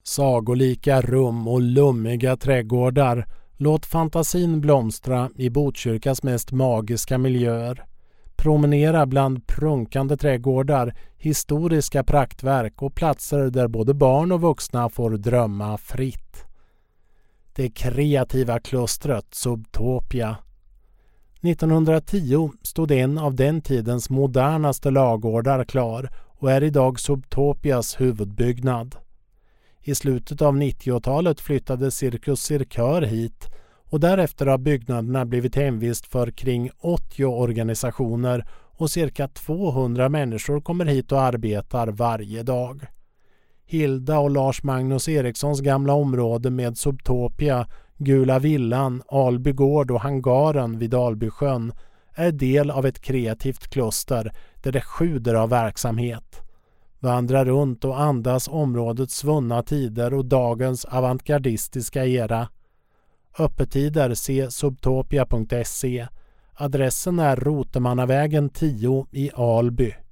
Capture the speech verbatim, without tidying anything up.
Sagolika rum och lummiga trädgårdar. Låt fantasin blomstra i Botkyrkas mest magiska miljöer. Promenera bland prunkande trädgårdar, historiska praktverk och platser där både barn och vuxna får drömma fritt. Det kreativa klustret Subtopia. nittonhundratio stod en av den tidens modernaste lagårdar klar och är idag Subtopias huvudbyggnad. I slutet av nittiotalet flyttade Cirkus Cirkör hit och därefter har byggnaderna blivit hemvist för kring åttio organisationer och cirka tvåhundra människor kommer hit och arbetar varje dag. Hilda och Lars Magnus Erikssons gamla område med Subtopia, Gula villan, Alby gård och hangaren vid Albysjön är del av ett kreativt kluster där det sjuder av verksamhet. Vandra runt och andas områdets svunna tider och dagens avantgardistiska era. Öppettider se subtopia punkt se. Adressen är Rotemannavägen tio i Alby.